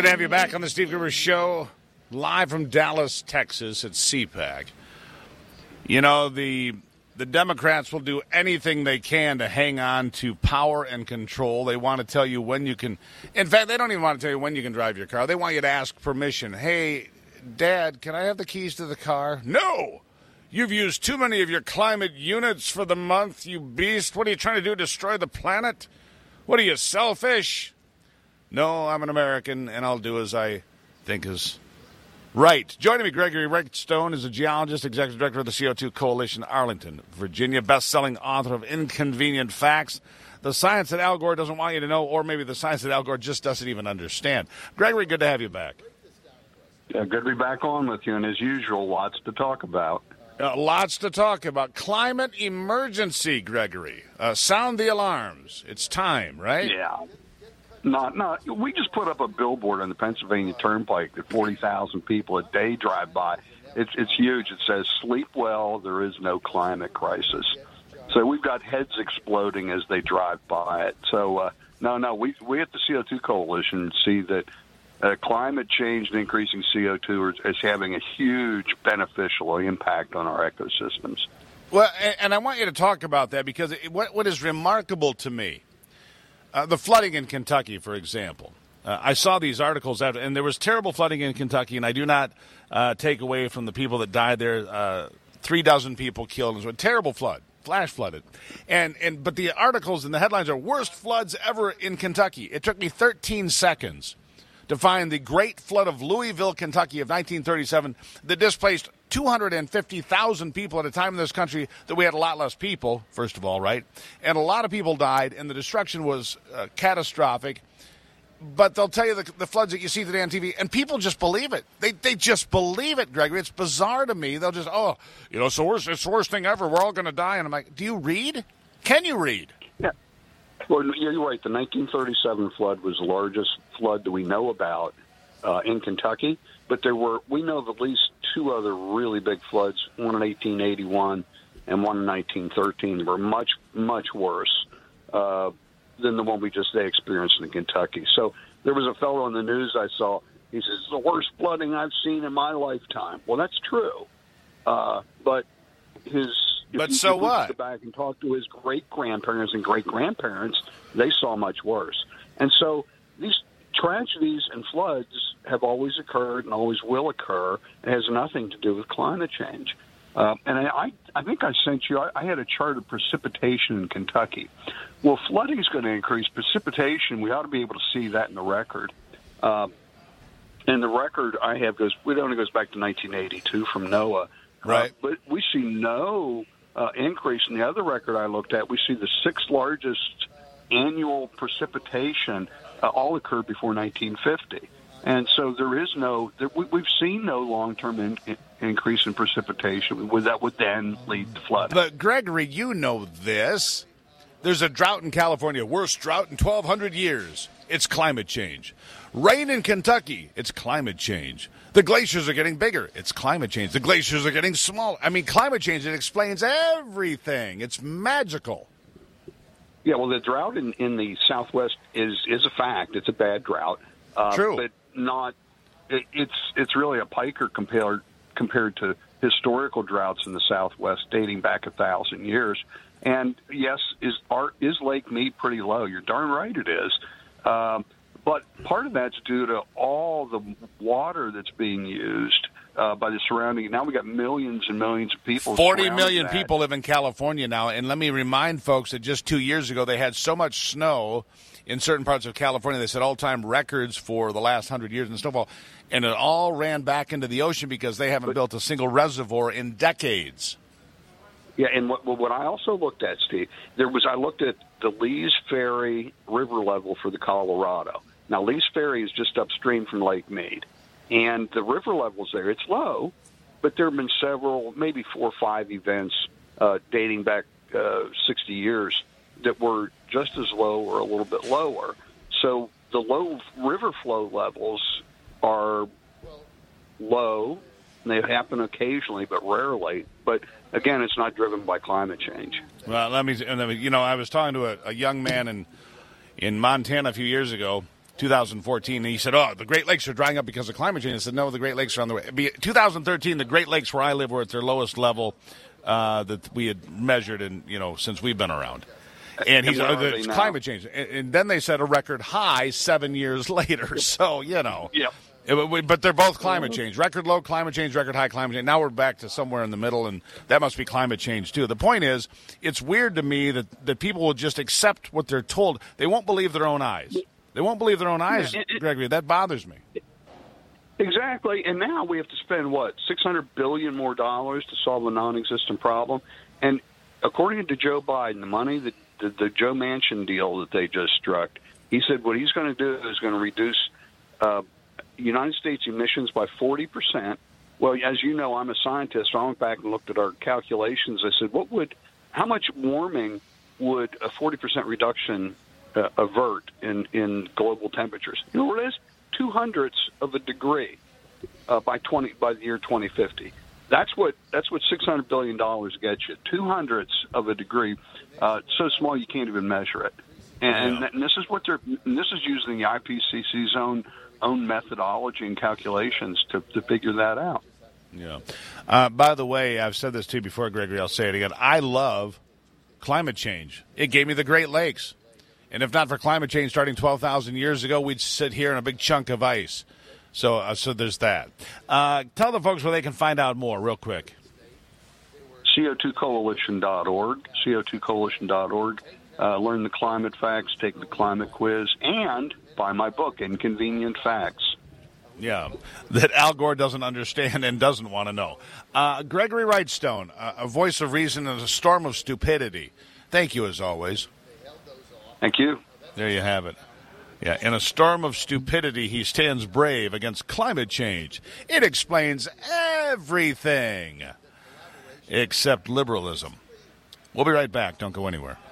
Good to have you back on the Steve Gruber Show, live from Dallas, Texas at CPAC. You know, the Democrats will do anything they can to hang on to power and control. They want to tell you when you can. In fact, they don't even want to tell you when you can drive your car. They want you to ask permission. Hey, Dad, can I have the keys to the car? No! You've used too many of your climate units for the month, you beast. What are you trying to do, destroy the planet? What are you, selfish? No, I'm an American, and I'll do as I think is right. Joining me, Gregory Redstone is a geologist, executive director of the CO2 Coalition, Arlington, Virginia, best-selling author of Inconvenient Facts, the science that Al Gore doesn't want you to know, or maybe the science that Al Gore just doesn't even understand. Gregory, good to have you back. Yeah, good to be back on with you, and as usual, lots to talk about. Lots to talk about. Climate emergency, Gregory. Sound the alarms. It's time, right? Yeah. Not. We just put up a billboard on the Pennsylvania Turnpike that 40,000 people a day drive by. It's huge. It says, "Sleep well. There is no climate crisis." So we've got heads exploding as they drive by it. So we at the CO2 Coalition see that climate change and increasing CO2 is having a huge beneficial impact on our ecosystems. Well, and I want you to talk about that because what is remarkable to me. The flooding in Kentucky, for example. I saw these articles, and there was terrible flooding in Kentucky, and I do not take away from the people that died there. 36 people killed. It was a terrible flood, flash flooded. But the articles and the headlines are worst floods ever in Kentucky. It took me 13 seconds to find the Great Flood of Louisville, Kentucky of 1937 that displaced 250,000 people at a time in this country that we had a lot less people, first of all, right? And a lot of people died, and the destruction was catastrophic. But they'll tell you the floods that you see today on TV, and people just believe it. They just believe it, Gregory. It's bizarre to me. They'll just, it's the worst thing ever. We're all going to die. And I'm like, do you read? Can you read? Yeah. Well, you're right. The 1937 flood was the largest flood that we know about in Kentucky. But we know of at least two other really big floods, one in 1881 and one in 1913, that were much, much worse than the one we just experienced in Kentucky. So there was a fellow on the news I saw. He says, "It's the worst flooding I've seen in my lifetime." Well, that's true. But if you go back and talk to his great-grandparents and great-grandparents, they saw much worse. And so these tragedies and floods have always occurred and always will occur. It has nothing to do with climate change. And I think I sent you, I had a chart of precipitation in Kentucky. Well, flooding is going to increase. Precipitation, we ought to be able to see that in the record. And the record I have only goes back to 1982 from NOAA. Right. But we see no increase. In the other record I looked at, we see the sixth largest annual precipitation all occurred before 1950. And so we've seen no long-term increase in precipitation that would then lead to flooding. But, Gregory, you know this. There's a drought in California, worst drought in 1,200 years. It's climate change. Rain in Kentucky, it's climate change. The glaciers are getting bigger. It's climate change. The glaciers are getting smaller. I mean, climate change, it explains everything. It's magical. Yeah, well, the drought in the Southwest is a fact. It's a bad drought. True. But not. It's really a piker compared to historical droughts in the Southwest dating back 1,000 years. And yes, is Lake Mead pretty low? You're darn right it is. But part of that's due to all the water that's being used by the surrounding. Now we got millions and millions of people. 40 million people live in California now. And let me remind folks that just 2 years ago they had so much snow in certain parts of California. They set all-time records for the last 100 years in snowfall. And it all ran back into the ocean because they haven't built a single reservoir in decades. Yeah, and what I also looked at, Steve, I looked at the Lee's Ferry river level for the Colorado. Now, Lee's Ferry is just upstream from Lake Mead, and the river level's there. It's low, but there have been several, maybe 4 or 5 events dating back 60 years that were just as low or a little bit lower. So the low river flow levels are low. They happen occasionally, but rarely. But again, it's not driven by climate change. Well, I was talking to a young man in Montana a few years ago, 2014, and he said, "Oh, the Great Lakes are drying up because of climate change." I said, "No, the Great Lakes are on the way." 2013, the Great Lakes where I live were at their lowest level that we had measured in since we've been around. And he's it's climate change, and then they set a record high 7 years later. So Yeah. But they're both climate change. Record low climate change, record high climate change. Now we're back to somewhere in the middle, and that must be climate change, too. The point is, it's weird to me that people will just accept what they're told. They won't believe their own eyes. They won't believe their own eyes, Gregory. That bothers me. Exactly. And now we have to spend, $600 billion more dollars to solve a non-existent problem. And according to Joe Biden, the money that the Joe Manchin deal that they just struck, he said what he's going to do is going to reduce United States emissions by 40%. Well, as you know, I'm a scientist, so I went back and looked at our calculations. I said, how much warming would a 40% reduction avert in global temperatures? You know what it is? 0.02 of a degree by the year 2050. That's what $600 billion gets you. 0.02 of a degree, so small you can't even measure it. And this is this is using the IPCC's own methodology and calculations to figure that out. Yeah. By the way, I've said this to you before, Gregory. I'll say it again. I love climate change. It gave me the Great Lakes. And if not for climate change starting 12,000 years ago, we'd sit here in a big chunk of ice. So there's that. Tell the folks where they can find out more real quick. CO2coalition.org, CO2coalition.org. Learn the climate facts, take the climate quiz, and buy my book, Inconvenient Facts. Yeah, that Al Gore doesn't understand and doesn't want to know. Gregory Wrightstone, a voice of reason in a storm of stupidity. Thank you, as always. Thank you. There you have it. Yeah, in a storm of stupidity, he stands brave against climate change. It explains everything except liberalism. We'll be right back. Don't go anywhere.